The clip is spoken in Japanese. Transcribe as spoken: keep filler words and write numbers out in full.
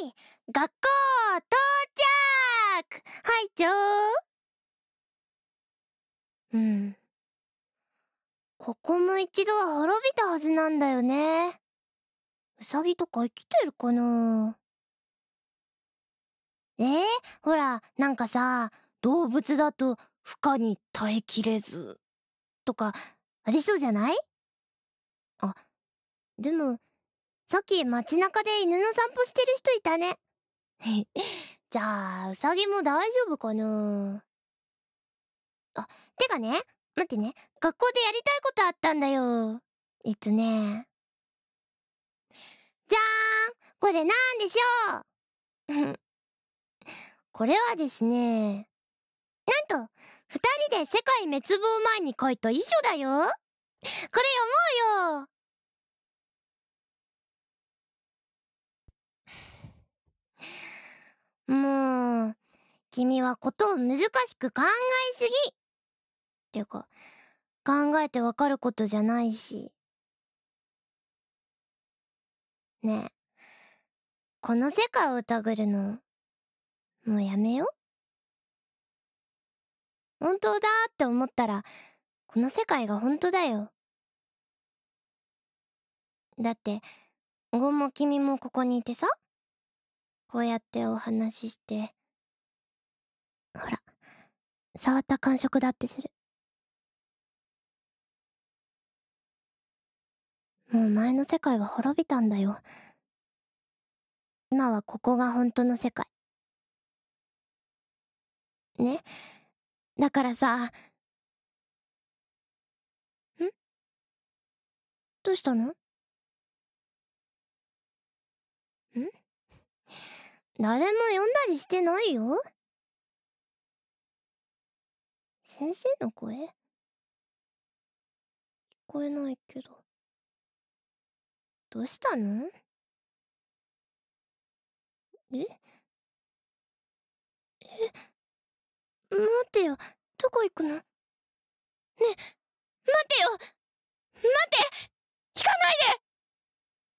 い、学校到着。はいちょー。うん。ここも一度は滅びたはずなんだよね。ウサギとか生きてるかな。えー、ほら、なんかさ、動物だと負荷に耐えきれず、とか、ありそうじゃない？あ、でも、さっき街中で犬の散歩してる人いたね。じゃあ、ウサギも大丈夫かな。あ、てかね、待ってね、学校でやりたいことあったんだよ。えっとね、じゃーん、これなんでしょう。これはですね、なんと、二人で世界滅亡前に書いた遺書だよ。これ読もうよ。もう、君はことを難しく考えすぎ。ってか、考えてわかることじゃないし。ねえ、この世界を疑るの、もうやめよ。本当だって思ったら、この世界が本当だよ。だって、ゴンも君もここにいてさ、こうやってお話しして、ほら、触った感触だってする。もう前の世界は滅びたんだよ。今はここが本当の世界。ね。だからさ、ん？どうしたの？ん？誰も呼んだりしてないよ。先生の声？聞こえないけど。どうしたの？え？え？待ってよ。どこ行くの？ね、待ってよ！待って！引かないで！